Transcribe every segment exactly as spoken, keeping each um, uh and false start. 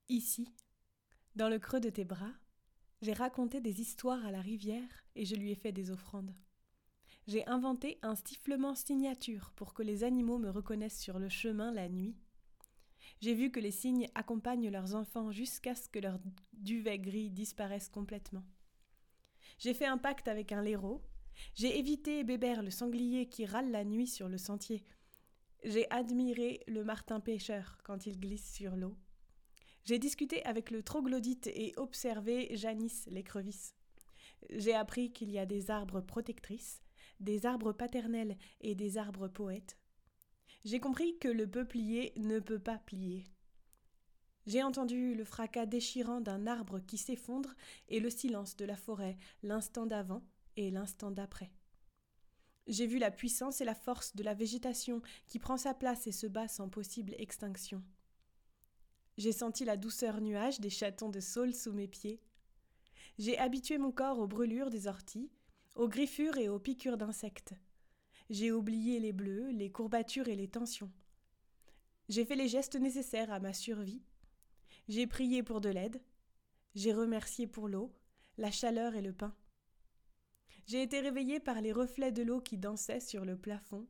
Ici, dans le creux de tes bras, j'ai raconté des histoires à la rivière et je lui ai fait des offrandes. J'ai inventé un sifflement signature pour que les animaux me reconnaissent sur le chemin la nuit. J'ai vu que les cygnes accompagnent leurs enfants jusqu'à ce que leur duvet gris disparaisse complètement. J'ai fait un pacte avec un blaireau. J'ai évité Bébert le sanglier qui râle la nuit sur le sentier. J'ai admiré le martin pêcheur quand il glisse sur l'eau. J'ai discuté avec le troglodyte et observé Janice l'écrevisse. J'ai appris qu'il y a des arbres protectrices, des arbres paternels et des arbres poètes. J'ai compris que le peuplier ne peut pas plier. J'ai entendu le fracas déchirant d'un arbre qui s'effondre et le silence de la forêt l'instant d'avant et l'instant d'après. J'ai vu la puissance et la force de la végétation qui prend sa place et se bat sans possible extinction. J'ai senti la douceur nuage des chatons de saule sous mes pieds. J'ai habitué mon corps aux brûlures des orties, aux griffures et aux piqûres d'insectes. J'ai oublié les bleus, les courbatures et les tensions. J'ai fait les gestes nécessaires à ma survie. J'ai prié pour de l'aide. J'ai remercié pour l'eau, la chaleur et le pain. J'ai été réveillée par les reflets de l'eau qui dansaient sur le plafond.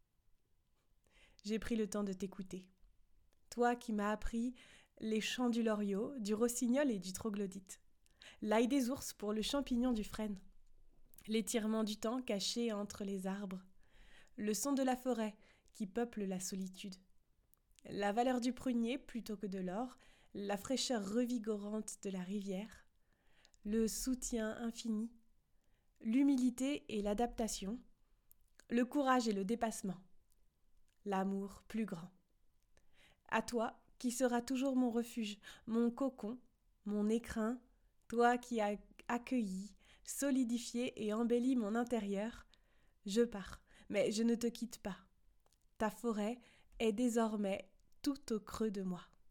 J'ai pris le temps de t'écouter. Toi qui m'as appris les chants du loriot, du rossignol et du troglodyte. L'ail des ours pour le champignon du frêne. L'étirement du temps caché entre les arbres. Le son de la forêt qui peuple la solitude. La valeur du prunier plutôt que de l'or. La fraîcheur revigorante de la rivière. Le soutien infini. L'humilité et l'adaptation. Le courage et le dépassement. L'amour plus grand. À toi, qui seras toujours mon refuge, mon cocon, mon écrin, toi qui as accueilli, solidifié et embelli mon intérieur, je pars, mais je ne te quitte pas. Ta forêt est désormais tout au creux de moi.